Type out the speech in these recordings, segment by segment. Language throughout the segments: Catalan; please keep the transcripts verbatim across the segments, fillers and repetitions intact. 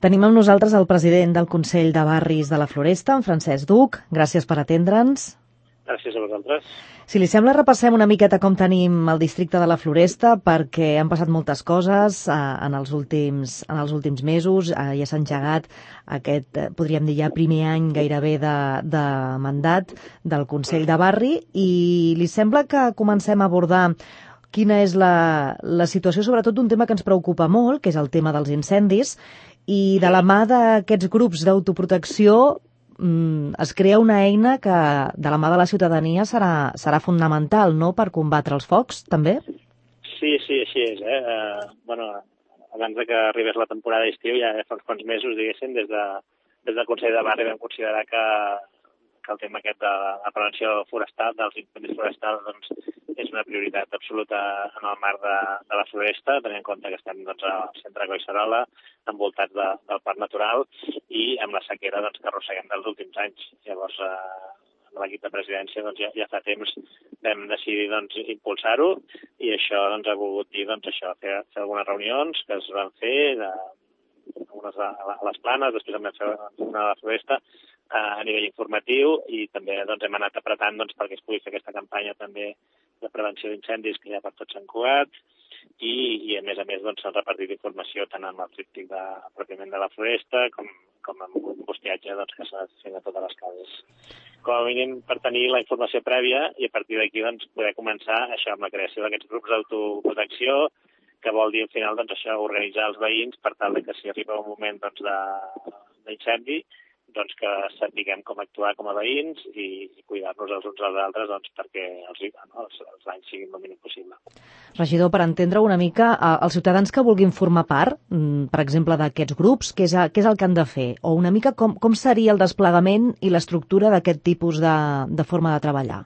Tenim amb nosaltres el president del Consell de Barris de la Floresta, en Francesc Duc. Gràcies per atendre'ns. Gràcies a vosaltres. Si li sembla, repassem una miqueta com tenim el districte de la Floresta, perquè han passat moltes coses eh, en, els últims, en els últims mesos. Eh, ja s'ha engegat aquest, eh, podríem dir, ja primer any gairebé de, de mandat del Consell de Barri, i li sembla que comencem a abordar quina és la, la situació, sobretot d'un tema que ens preocupa molt, que és el tema dels incendis, i de la mà d'aquests grups d'autoprotecció mm, es crea una eina que de la mà de la ciutadania serà, serà fonamental, no?, per combatre els focs, també? Sí, sí, així és. Eh? Uh, bueno, abans de que arribés la temporada d'estiu, ja fa uns quants mesos, diguéssim, des, de, des del Consell de Barri vam considerar que, que el tema aquest de la prevenció forestal, dels incendis forestals, doncs, és una prioritat absoluta en el marc de, de la Floresta, tenint en compte que estem doncs, al centre de Collserola, envoltats de, del parc natural i amb la sequera doncs, que arrosseguem dels últims anys. Llavors, eh, amb l'equip de presidència doncs, ja, ja fa temps vam decidir doncs, impulsar-ho i això doncs, ha volgut dir doncs, això, fer, fer algunes reunions que es van fer, de, algunes a, a les Planes, després en vam fer una a la Floresta, a nivell informatiu, i també doncs, hem anat apretant doncs, perquè es pugui fer aquesta campanya també de prevenció d'incendis que ja per tot Sant Cugat, i, i a més a més doncs, s'ha repartit informació tant amb el tríptic de, pròpiament de la Floresta com, com amb un postiatge doncs, que s'ha fet a totes les cases. Com a mínim per tenir la informació prèvia i a partir d'aquí doncs, poder començar això amb la creació d'aquests grups d'autoprotecció, que vol dir al final doncs, això, organitzar els veïns per tal que si arriba un moment doncs, d'incendi, doncs que sapiguem com actuar com a veïns i, i cuidar-nos els uns als altres doncs, perquè els, no, els, els danys siguin el mínim possible. Regidor, per entendre una mica, els ciutadans que vulguin formar part, per exemple, d'aquests grups, què és, què és el que han de fer? O una mica com, com seria el desplegament i l'estructura d'aquest tipus de, de forma de treballar?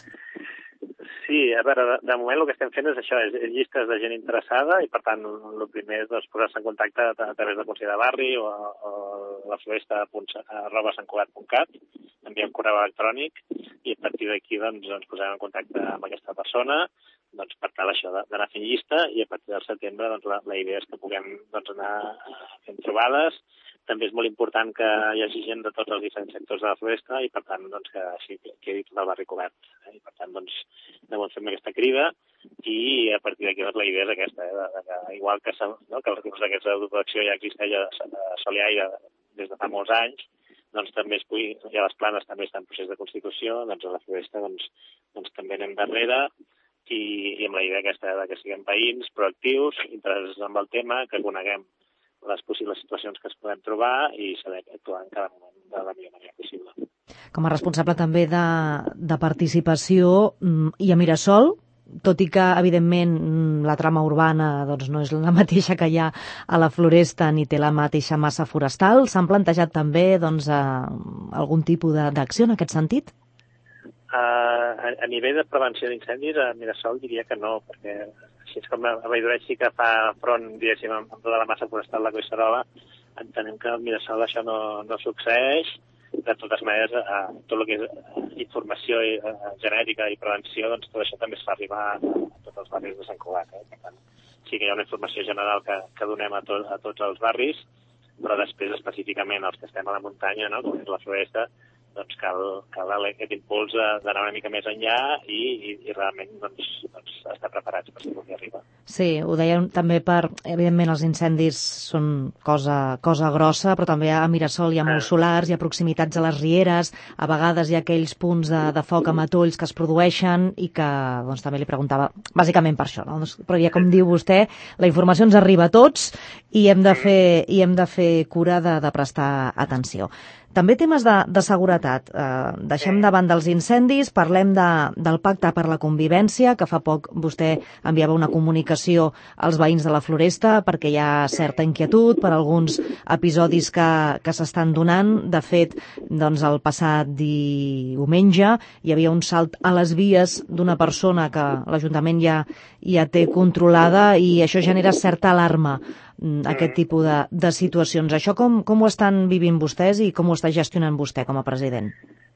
Sí, a veure, de, de moment el que estem fent és això, és, és llistes de gent interessada i per tant el primer és doncs, posar-se en contacte a, a través del Consell de Barri o, o la floresta arroba santcugat punt cat, enviem correu electrònic i a partir d'aquí doncs, ens posem en contacte amb aquesta persona doncs, per tal això d'anar fent llista i a partir del setembre doncs, la, la idea és que puguem doncs, anar fent trobades. També és molt important que hi hagi gent de tots els diferents sectors de la floresta i, per tant, doncs, que així quedi tot el barri cobert. Eh? I, per tant, doncs, anem fent aquesta crida i a partir d'aquí doncs, la idea és aquesta, eh? de, de, de, igual que, no, que els recursos d'aquesta autoprotecció ja existeix a, a Sol i Aire des de fa molts anys, doncs també es pugui, ja les Planes també estan en procés de constitució, doncs a la floresta doncs, doncs també anem darrere i, i amb la idea aquesta de que siguem veïns proactius, interessats en el tema, que coneguem les possibles situacions que es podem trobar i saber actuar en cada moment de la millor manera possible. Com a responsable també de, de participació i a Mirasol, tot i que, evidentment, la trama urbana doncs, no és la mateixa que hi ha a la Floresta ni té la mateixa massa forestal, s'han plantejat també doncs, algun tipus d'acció en aquest sentit? Uh, a, a nivell de prevenció d'incendis, a Mirasol diria que no, perquè així és com a Valldoret sí que fa front, diguéssim, amb tota la massa forestal de Collserola, entenem que a Mirasol això no, no succeeix. De totes maneres, eh, tot el que és eh, informació eh, genètica i prevenció, doncs tot això també es fa arribar a, a tots els barris de Sant Cugat. Eh? Per tant, sí que hi ha una informació general que, que donem a, to, a tots els barris, però després específicament els que estem a la muntanya, no? Com és la Floresta, doncs cal, cal aquest impuls d'anar una mica més enllà i, i, i realment doncs, doncs, estar preparats per si pugui arribar. Sí, ho dèiem també per... Evidentment els incendis són cosa, cosa grossa, però també a Mirasol hi ha molts solars, hi ha proximitats a les rieres, a vegades hi ha aquells punts de, de foc a matolls que es produeixen i que doncs, també li preguntava, bàsicament per això, no? Però ja com diu vostè, la informació ens arriba a tots i hem de fer, i hem de fer cura de, de prestar atenció. També temes de, de seguretat. Eh, deixem davant dels incendis, parlem de, del pacte per la convivència, que fa poc vostè enviava una comunicació als veïns de la Floresta perquè hi ha certa inquietud per alguns episodis que, que s'estan donant. De fet, doncs, el passat diumenge hi havia un salt a les vies d'una persona que l'Ajuntament ja, ja té controlada i això genera certa alarma, aquest tipus de, de situacions. Això com, com ho estan vivint vostès i com ho està gestionant vostè com a president?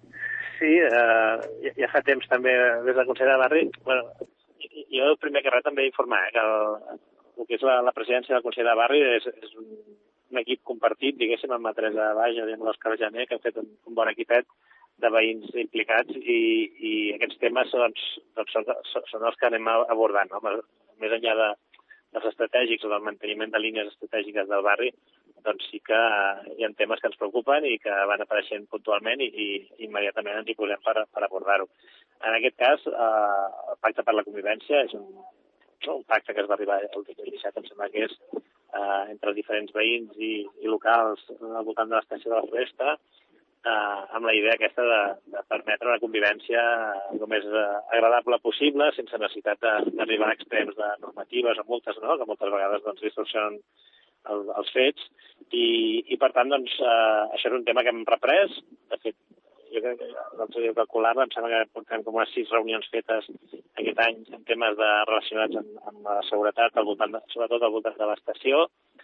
Sí, eh, ja, ja fa temps també des del Consell de Barri. Bueno, jo el primer que res també informar eh, que el, el que és la, la presidència del Consell de Barri és, és un, un equip compartit, diguéssim, amb la Teresa Baix i amb l'Òscar Jané, que han fet un, un bon equipet de veïns implicats i, i aquests temes doncs, doncs són, són els que anem abordant, no? Més enllà de, dels estratègics o del manteniment de línies estratègiques del barri, doncs sí que hi ha temes que ens preocupen i que van apareixent puntualment i, i immediatament ens hi posem per, per abordar-ho. En aquest cas, eh, el Pacte per la Convivència és un, un pacte que es va arribar el dos mil disset, em sembla que és eh, entre els diferents veïns i, i locals al voltant de l'estació de la Floresta, eh, amb la idea aquesta de, de permetre una convivència el més eh, agradable possible, sense necessitat d'arribar a extrems de normatives o multes, no? Que moltes vegades doncs, distorsionen el, els fets, i, i per tant, doncs, eh, això és un tema que hem reprès. De fet, jo crec que l'altre dia calcular-la, em sembla que portem com unes sis reunions fetes aquest any en temes de, relacionats amb, amb la seguretat, al voltant de, sobretot al voltant de l'estació,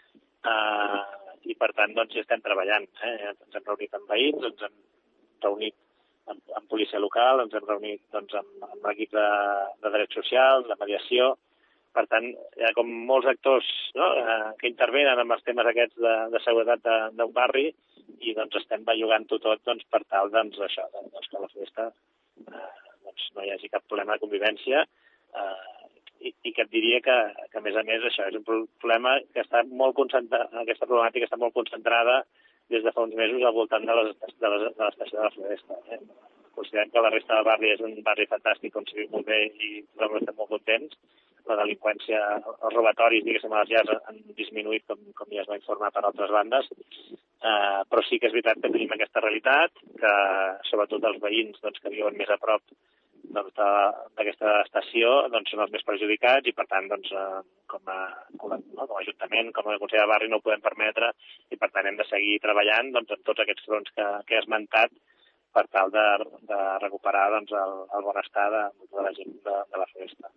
eh, i per tant, doncs, hi estem treballant. Eh? Ens hem reunit amb veïns, ens hem reunit amb, amb policia local, ens hem reunit doncs, amb, amb l'equip de, de drets socials, de mediació. Per tant, hi ha com molts actors, no?, eh, que intervenen amb els temes aquests de, de seguretat d'un barri i doncs, estem bellugant-ho tot doncs, per tal doncs, això, doncs, que a la festa eh, doncs, no hi hagi cap problema de convivència eh, i, i que et diria que, que, a més a més, això és un problema que està molt concentrat, aquesta problemàtica està molt concentrada des de fa uns mesos al voltant de l'estació de la Floresta. Eh? Considerem que la resta del barri és un barri fantàstic on s'hi viu molt bé i tothom estem molt contents. La delinqüència, els robatoris, diguéssim, a les llars han disminuït, com, com ja es va informar per altres bandes, eh, però sí que és veritat que tenim aquesta realitat, que sobretot els veïns doncs, que viuen més a prop doncs, d'aquesta estació doncs, són els més perjudicats i, per tant, doncs, eh, com, a, com, a, no, com a Ajuntament, com a Consell de Barri, no ho podem permetre i, per tant, hem de seguir treballant doncs, en tots aquests fronts que, que he esmentat per tal de, de recuperar doncs, el, el benestar de, de la gent de, de la Floresta.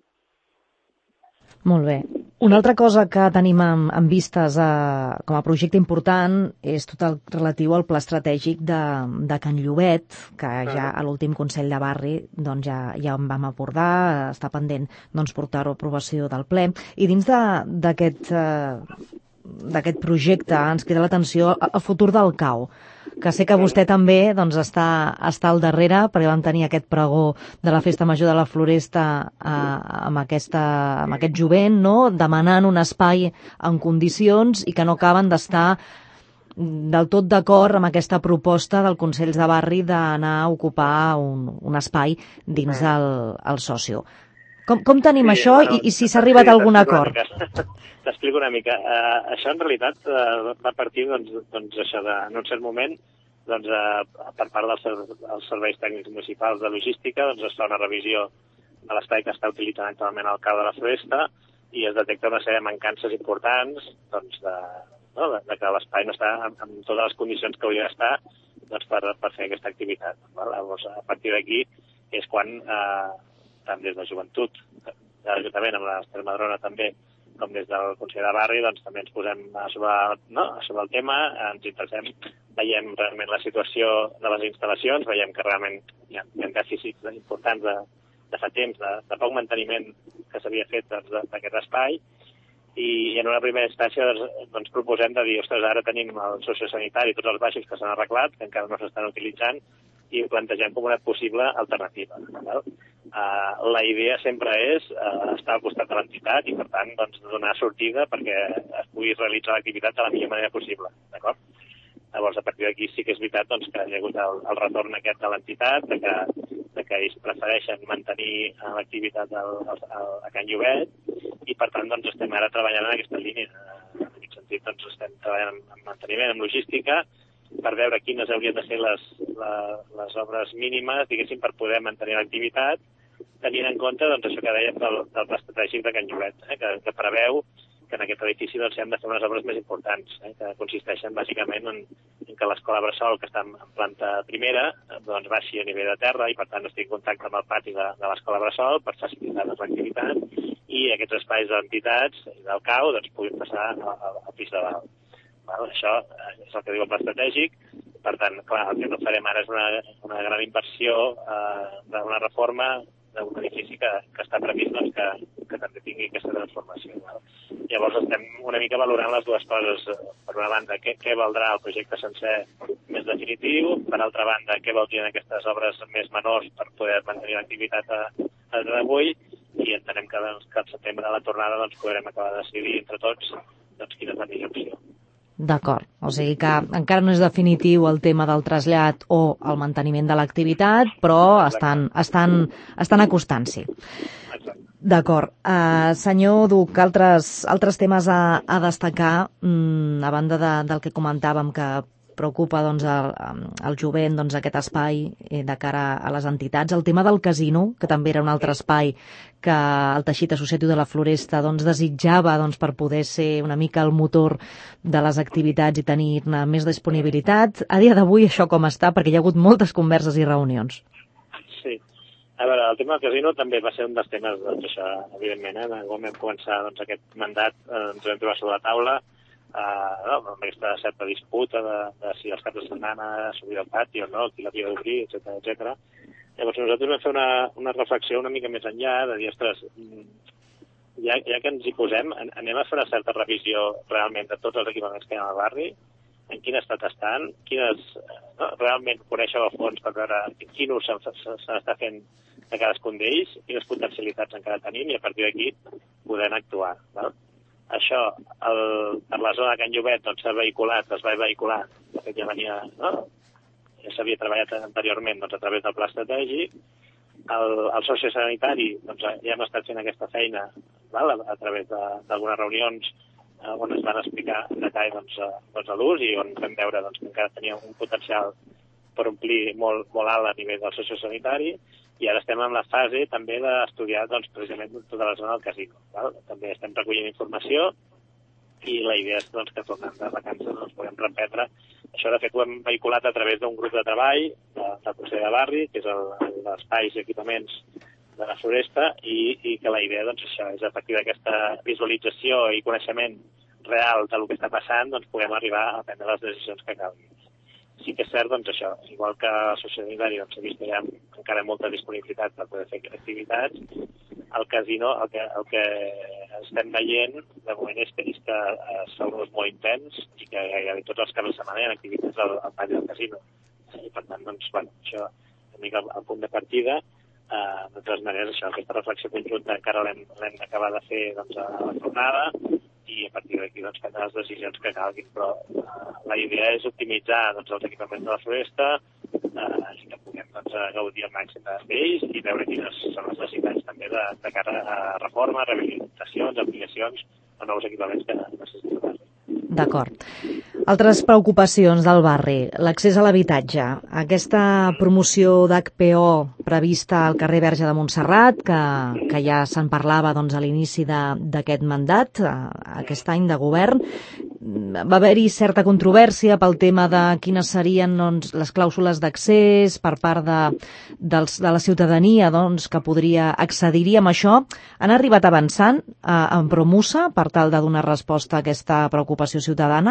Molt bé. Una altra cosa que tenim en, en vistes a, com a projecte important és tot el relatiu al pla estratègic de, de Can Llobet, que ja a l'últim Consell de Barri doncs ja, ja en vam abordar, està pendent doncs, portar-ho a aprovació del ple. I dins d'aquest d'aquest projecte ens crida l'atenció el futur del cau, que sé que vostè també doncs, està, està al darrere, perquè vam tenir aquest pregó de la Festa Major de la Floresta eh, amb, aquesta, amb aquest jovent, no? Demanant un espai en condicions i que no acaben d'estar del tot d'acord amb aquesta proposta del Consell de Barri d'anar a ocupar un, un espai dins del el socio. Com, com tenim sí, això bueno, i, i si s'ha arribat sí, a algun acord? T'explico una mica. Uh, això, en realitat, uh, va partir doncs, doncs, això de, en un cert moment doncs, uh, per part dels, dels serveis tècnics municipals de logística doncs, es fa una revisió de l'espai que està utilitzant actualment el cau de la Floresta i es detecta una sèrie de mancances importants doncs, de, no, de, de que l'espai no està en, en totes les condicions que hauria d'estar doncs, per, per fer aquesta activitat. Llavors, a partir d'aquí és quan eh, tant des de joventut, de l'Ajuntament, amb l'Ester Madrona també, com des del Consell de Barri, doncs també ens posem a sobre, no, a sobre el tema, ens interessem, veiem realment la situació de les instal·lacions, veiem que realment hi ha, hi ha dèficits importants de, de fa temps, de, de poc manteniment que s'havia fet doncs, d'aquest espai, i en una primera instància doncs, doncs proposem de dir, ostres, ara tenim el sociosanitari, tots els baixos que s'han arreglat, que encara no s'estan utilitzant, i ho plantegem com una possible alternativa. Uh, la idea sempre és uh, estar al costat de l'entitat i, per tant, doncs, donar sortida perquè es pugui realitzar l'activitat de la millor manera possible. D'acord? Llavors, a partir d'aquí sí que és veritat doncs, que hi ha hagut el, el retorn aquest de l'entitat, de que, de que ells prefereixen mantenir l'activitat al, al, a Can Llobet i, per tant, doncs, estem ara treballant en aquesta línia. En aquest sentit, doncs, estem treballant en manteniment, en logística, per veure quines haurien de ser les, les, les obres mínimes, diguéssim, per poder mantenir l'activitat, tenint en compte doncs, això que dèiem del, del pla estratègic de Can Llobet, eh, que, que preveu que en aquest edifici doncs, hem de fer unes obres més importants, eh, que consisteixen bàsicament en, en que l'escola Bressol, que està en planta primera, doncs, baixi a nivell de terra i, per tant, estigui en contacte amb el pati de, de l'escola Bressol per facilitar l'activitat i aquests espais d'entitats i del cau doncs, puguin passar al, al pis de dalt. Bueno, això és el que diu el pla estratègic. Per tant, clar, el que no farem ara és una, una gran inversió eh, d'una reforma d'un edifici que, que està previst doncs, que, que també tingui aquesta transformació. No? Llavors estem una mica valorant les dues coses. Per una banda, què, què valdrà el projecte sencer més definitiu, per altra banda, què valdrien aquestes obres més menors per poder mantenir l'activitat a, a d'avui, i entenem que, doncs, que al setembre a la tornada doncs, podrem acabar de decidir entre tots doncs, quina és la millor opció. D'acord, o sigui que encara no és definitiu el tema del trasllat o el manteniment de l'activitat, però estan, estan, estan acostant-s'hi. D'acord. Uh, senyor Duc, altres, altres temes a, a destacar, mm, a banda de, del que comentàvem, que preocupa doncs, el, el jovent, doncs, aquest espai eh, de cara a les entitats. El tema del casino, que també era un altre espai que el teixit associatiu de la Floresta doncs, desitjava doncs, per poder ser una mica el motor de les activitats i tenir-ne més disponibilitat. A dia d'avui això com està? Perquè hi ha hagut moltes converses i reunions. Sí. A veure, el tema del casino també va ser un dels temes, doncs, això, evidentment, eh? Quan vam començar doncs, aquest mandat, eh, ens vam trobar sobre la taula, Uh, no, amb aquesta certa disputa de, de si els caps de setmana s'obrir el pati o no, qui l'havia d'obrir, etcètera, etcètera. Llavors nosaltres vam fer una, una reflexió una mica més enllà, de dir, ostres, ja, ja que ens hi posem, anem a fer una certa revisió realment de tots els equipaments que hi ha al barri, en quin estat estan, quines, no, realment conèixer a fons per veure quin ús se n'està fent de cadascun d'ells, quines potencialitats encara tenim, i a partir d'aquí podem actuar. No? Això, el, per la zona de Can Llobet, doncs, s'ha vehiculat, es va vehicular, de fet ja venia, no? Ja s'havia treballat anteriorment doncs, a través del pla estratègic. El, el sociosanitari, doncs, ja hem estat fent aquesta feina, val? A, a través d'algunes reunions eh, on es van explicar en detall doncs, a, doncs, a l'ús i on vam veure doncs, que encara tenia un potencial per omplir molt, molt alt a nivell del sociosanitari. I ara estem en la fase també d'estudiar doncs, precisament tota la zona del casino. Val? També estem recollint informació i la idea és doncs, que tornant de vacances doncs, podem reprendre. Això de fet ho hem vehiculat a través d'un grup de treball de, del Consell de Barri, que és l'espai i equipaments de la Floresta, i, i que la idea doncs, això, és a partir d'aquesta visualització i coneixement real del que està passant, doncs, podem arribar a prendre les decisions que calguin. Sí que és cert, doncs, això, igual que el sociosanitari doncs, he vist que hi ha encara molta disponibilitat per poder fer activitats, el casino, el que, el que estem veient de moment és que, és que es fa un ús molt intens i que gairebé tots els caps de setmana hi ha activitats al, al pati del casino. I per tant, doncs, bueno, això és una mica el punt de partida. Uh, de totes maneres, això, aquesta reflexió conjunta encara l'hem d'acabar de fer doncs, a la jornada, i a partir d'aquí doncs, prendre les decisions que calguin. Però uh, la idea és optimitzar doncs, els equipaments de la Floresta uh, i que puguem doncs, gaudir al màxim d'ells i veure quines són les necessitats també de, de cara a reforma, rehabilitacions, ampliacions o nous equipaments que necessitem. D'acord. Altres preocupacions del barri, l'accés a l'habitatge. Aquesta promoció d'H P O prevista al carrer Verge de Montserrat, que, que ja se'n parlava doncs, a l'inici d'aquest mandat, aquest any de govern, va haver-hi certa controvèrsia pel tema de quines serien doncs, les clàusules d'accés per part de, dels, de la ciutadania doncs, que podria accedir-hi amb això. Han arribat avançant eh, en Promusa per tal de donar resposta a aquesta preocupació ciutadana?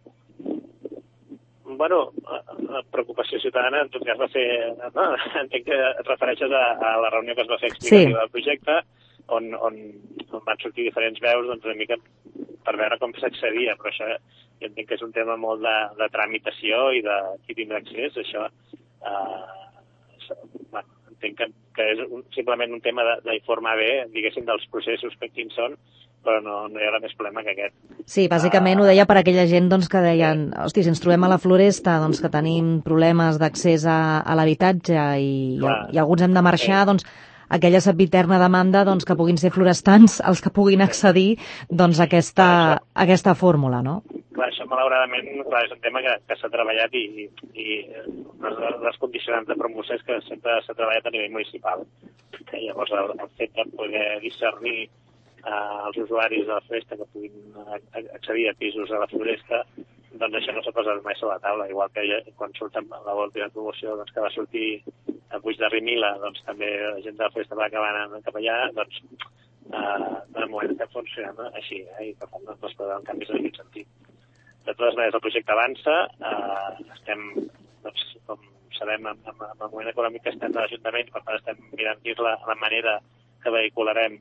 Bueno, la preocupació ciutadana en tot cas va ser... No? Entenc que et refereixes a, a la reunió que es va fer explicativa sí. del projecte, on, on, on van sortir diferents veus doncs, una mica per veure com s'accedia, però això jo entenc que és un tema molt de, de tramitació i de qui tindrà accés. Això, eh, bueno, entenc que, que és un, simplement un tema d'informar bé, diguéssim, dels processos que quins són, però no, no hi haurà més problema que aquest. Sí, bàsicament uh, ho deia per aquella gent doncs, que deien, hosti, si ens trobem a la Floresta doncs, que tenim problemes d'accés a, a l'habitatge i, i, i alguns hem de marxar, sí. doncs aquella sempiterna demanda doncs, que puguin ser florestans els que puguin accedir doncs, a aquesta, a aquesta fórmula, no? Clar, això malauradament clar, és un tema que, que s'ha treballat i, i les, les condicionants de promoció és que sempre s'ha treballat a nivell municipal. Que llavors el, el fet de poder discernir Uh, els usuaris de la Floresta que puguin uh, accedir a pisos a la Floresta, doncs això no s'ha posat mai sobre la taula, igual que ja, quan surt la última promoció doncs, que va sortir a Puig de Rimila, doncs també la gent de la Floresta va acabar anant cap allà, doncs uh, de moment estem funcionant així, eh, i per tant no es poden donar canvis en aquest sentit. De totes maneres, el projecte avança, uh, estem, doncs, com sabem, amb, amb, amb el moment econòmic que estem de l'Ajuntament, per tant estem mirant quina és la, la manera que vehicularem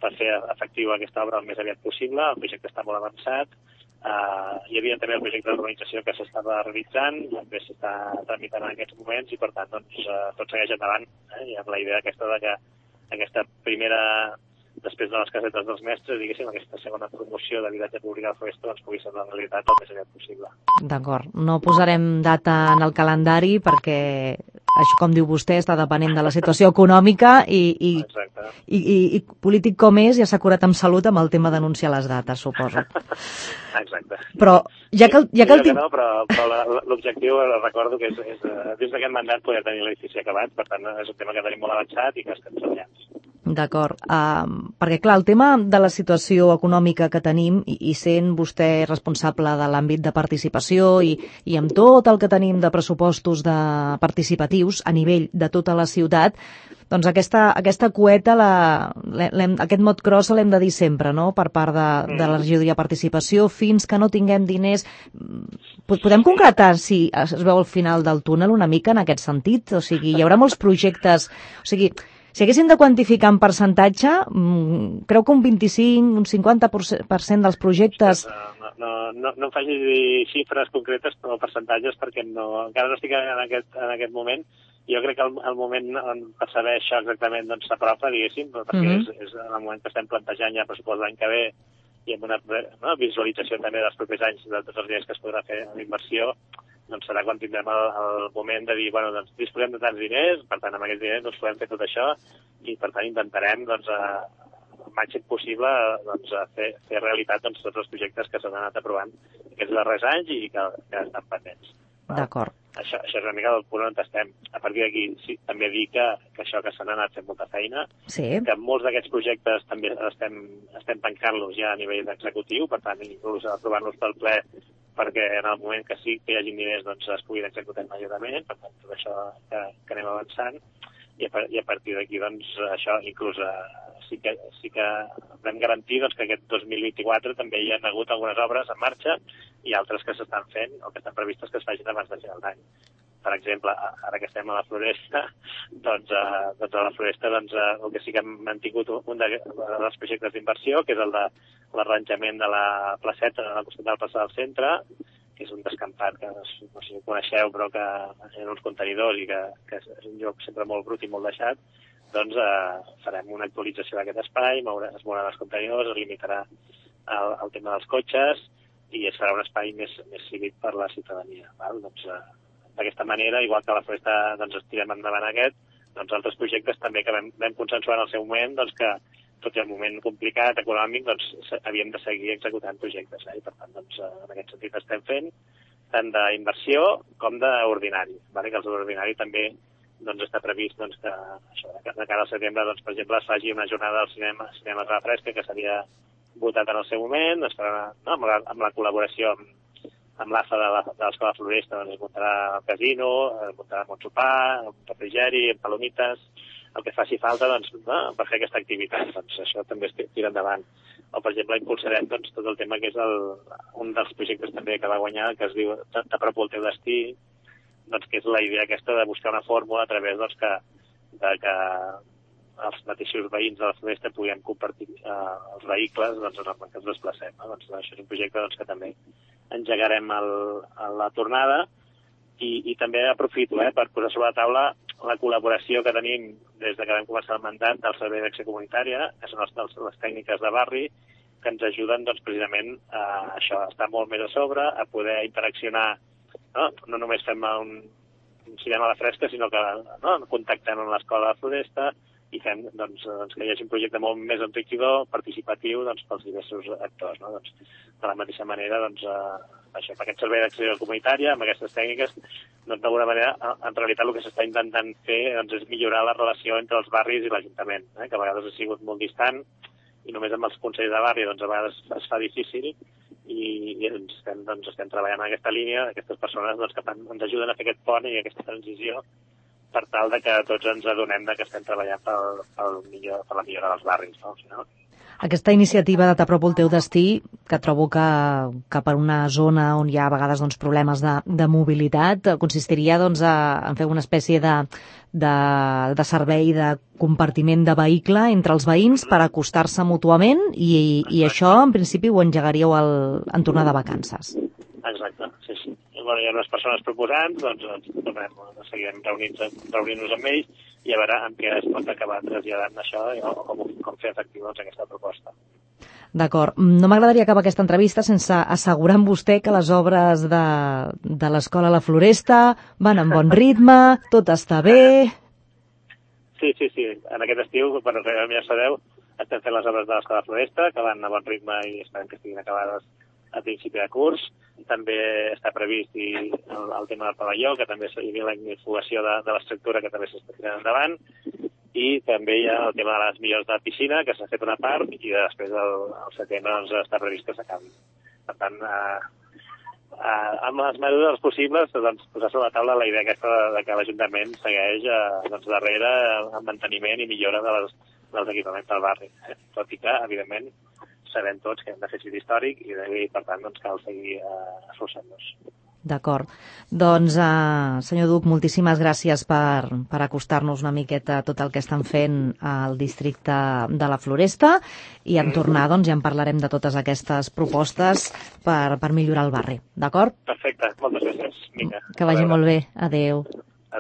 per fer efectiu aquesta obra el més aviat possible. El projecte està molt avançat. Uh, hi havia també el projecte d'urbanització que s'estava realitzant, també s'està tramitant en aquests moments i, per tant, doncs, uh, tot segueix endavant. Eh? I amb la idea aquesta de que aquesta primera, després de les casetes dels mestres, diguéssim, aquesta segona promoció d'habitatge públic al Floresta doncs, pugui ser una realitat el més aviat possible. D'acord. No posarem data en el calendari perquè això, com diu vostè, està depenent de la situació econòmica i, i, i, i, i polític com és, ja s'ha curat amb salut amb el tema d'anunciar les dates, suposo. Exacte. Però ja que, ja que el tinc... No, però, però l'objectiu, recordo, que és, és dins d'aquest mandat poder tenir l'edifici acabat, per tant és un tema que tenim molt avançat i que estem treballant. D'acord, uh, perquè clar, el tema de la situació econòmica que tenim i, i sent vostè responsable de l'àmbit de participació i, i amb tot el que tenim de pressupostos de participatius a nivell de tota la ciutat, doncs aquesta, aquesta cueta, la, aquest mot gros l'hem de dir sempre, no?, per part de, de la regidoria de participació, fins que no tinguem diners. Podem concretar si es veu al final del túnel una mica en aquest sentit? O sigui, hi haurà molts projectes... O sigui, si haguéssim de quantificar en percentatge, creu que un vint-i-cinc, un cinquanta per cent dels projectes... No, no, no, no em facis dir xifres concretes o percentatges perquè no, encara no estic en aquest, en aquest moment. Jo crec que el, el moment per saber això exactament doncs, s'apropa, diguéssim, perquè uh-huh. és, és el moment que estem plantejant ja pressupost l'any que ve i amb una no, visualització també dels propers anys de tots els diners que es podrà fer en inversió, doncs serà quan tindrem el, el moment de dir, bueno, doncs disposem de tants diners, per tant, amb aquests diners doncs podem fer tot això i, per tant, intentarem, doncs, a, el màxim possible, doncs, a fer, fer realitat doncs, tots els projectes que s'han anat aprovant aquests darrers anys i que, que estan pendents. D'acord. Això, això és una mica el punt on estem. A partir d'aquí, sí, també dir que, que això que s'han anat fent molta feina, sí. que molts d'aquests projectes també estem, estem tancant-los ja a nivell executiu, per tant, inclús aprovant-los pel ple perquè en el moment que sí que hi hagi diners doncs es puguin executar immediatament, per tant, tot això que, que anem avançant, i a, i a partir d'aquí, doncs, això inclús eh, sí, que, sí que vam garantir doncs, que aquest dos mil vint-i-quatre també hi ha hagut algunes obres en marxa i altres que s'estan fent o que estan previstes que es facin abans de final d'any. Per exemple, ara que estem a la Floresta, doncs, eh, doncs a la Floresta doncs, eh, el que sí que hem mantingut un de, dels projectes d'inversió, que és el de l'arranjament de la placeta al costat del plaça del centre, que és un descampat que no sé si ho coneixeu, però que hi ha uns contenidors i que, que és un lloc sempre molt brut i molt deixat, doncs eh, farem una actualització d'aquest espai, moure, es mouran els contenidors, es limitarà el, el tema dels cotxes i es farà un espai més, més cívic per la ciutadania. Val? Doncs, eh, d'aquesta manera, igual que a la Floresta doncs, estirem endavant aquest, doncs altres projectes també que vam, vam consensuar en el seu moment doncs, que tot i el moment complicat, econòmic, doncs havíem de seguir executant projectes. Eh? I per tant, doncs, en aquest sentit estem fent tant d'inversió com d'ordinari. Vale? Que el ordinari també doncs, està previst doncs, que això, de cara al setembre, doncs, per exemple, es faci una jornada al cinema, cinema a la fresca que s'havia votat en el seu moment, es farà no, amb, la, amb la col·laboració amb, amb l'A F A de la, de l'Escola Floresta, doncs, es muntarà el casino, es muntarà un sopar, un refrigeri, palomites, el que faci falta doncs, no, per fer aquesta activitat. Doncs això també es tira endavant. O, per exemple, impulsarem doncs, tot el tema que és el, un dels projectes també que va guanyar, que es diu T'apropo el teu destí, doncs, que és la idea aquesta de buscar una fórmula a través doncs, que, de que els mateixos veïns de la Floresta puguem compartir eh, els vehicles doncs, en el que ens desplacem. No? Doncs, això és un projecte doncs, que també engegarem el, a la tornada i, i també aprofito eh, per posar sobre la taula la col·laboració que tenim des de que vam començar el mandat del Servei d'Acció Comunitària, que són les, les tècniques de barri, que ens ajuden doncs, precisament a això, a estar molt més a sobre, a poder interaccionar, no, no només fem un, un cinema a la fresca, sinó que no, contactem amb l'Escola de Floresta i fem doncs, doncs, que hi hagi un projecte molt més enriquidor, participatiu doncs, pels diversos actors. No? Doncs, de la mateixa manera, doncs, eh, això, amb aquest servei d'acció comunitària, amb aquestes tècniques, doncs, d'alguna manera, en realitat el que s'està intentant fer doncs, és millorar la relació entre els barris i l'Ajuntament, eh, que a vegades ha sigut molt distant i només amb els consells de barri doncs, a vegades es fa difícil i, i doncs, estem, doncs, estem treballant en aquesta línia, aquestes persones doncs, que ens ajuden a fer aquest pont i aquesta transició per tal de que tots ens adonem de que estem treballant pel, pel millor, per la millora dels barris. No? Si no... Aquesta iniciativa de T'apropo el teu destí, que trobo que, que per una zona on hi ha a vegades doncs, problemes de, de mobilitat, consistiria doncs, a, en fer una espècie de, de, de servei de compartiment de vehicle entre els veïns per acostar-se mútuament i, i això, en principi, ho engegaríeu al, en tornar de vacances. Exacte, sí, sí. I, bueno, hi ha unes persones proposants, doncs, doncs tornem, seguirem reunint-nos reunint amb ells i a veure amb què es pot acabar traslladant això o com, com fer efectiu doncs, aquesta proposta. D'acord. No m'agradaria acabar aquesta entrevista sense assegurar amb vostè que les obres de, de l'Escola La Floresta van en bon ritme, tot està bé... Sí, sí, sí. En aquest estiu, per ja sabeu, estem fent les obres de l'Escola Floresta, que van a bon ritme i esperem que estiguin acabades a principi de curs. També està previst i el, el tema del pavelló, que també hi havia la infugació de, de l'estructura, que també s'està tirant endavant. I també hi ha el tema de les millors de la piscina, que s'ha fet una part, i després el, el setembre doncs, està previst que s'acabi. Per tant, eh, eh, amb les mesures possibles, doncs, posar sobre la taula la idea aquesta de, de que l'Ajuntament segueix eh, doncs, darrere el manteniment i millora de les, dels equipaments del barri. Eh? Tot i que, evidentment, sabem tots que hem de fer sitio històric i, i per tant, doncs, cal seguir eh, esforçant-nos. D'acord. Doncs, eh, senyor Duc, moltíssimes gràcies per, per acostar-nos una miqueta a tot el que estan fent al districte de la Floresta i en tornar, doncs, ja en parlarem de totes aquestes propostes per, per millorar el barri. D'acord? Perfecte. Moltes gràcies, Mica. Que vagi molt bé. Adéu.